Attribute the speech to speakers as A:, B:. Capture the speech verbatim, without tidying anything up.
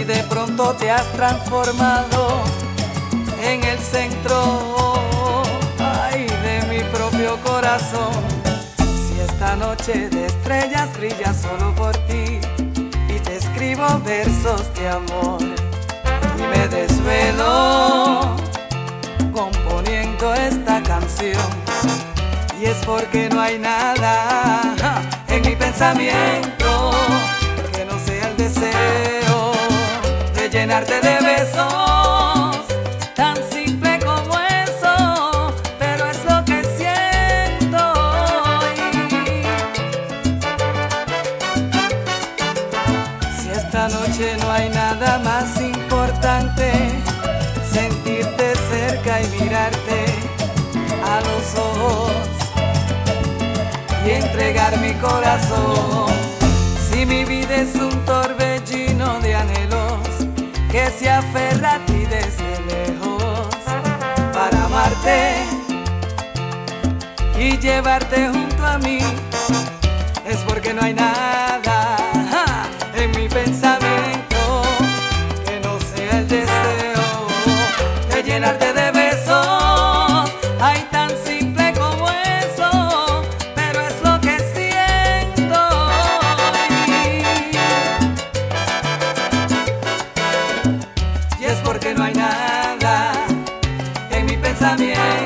A: y de pronto te has transformado en el centro, ay, de mi propio corazón. Si esta noche de estrellas brilla solo por ti y te escribo versos de amor y me desvelo componiendo esta canción, y es porque no hay nada en mi pensamiento que no sea el deseo de llenarte de besos, tan simple como eso, pero es lo que siento hoy. Si esta noche no hay nada más importante, sentirte cerca y mirarte a los ojos y entregar mi corazón. Si mi vida es un torbellino de anhelos que se aferra a ti desde lejos, para amarte y llevarte junto a mí, es porque no hay nada en mi pensamiento que no sea el deseo de llenarte de besos, ay, tan simple como eso, pero es lo que siento hoy. Y es porque no hay nada en mi pensamiento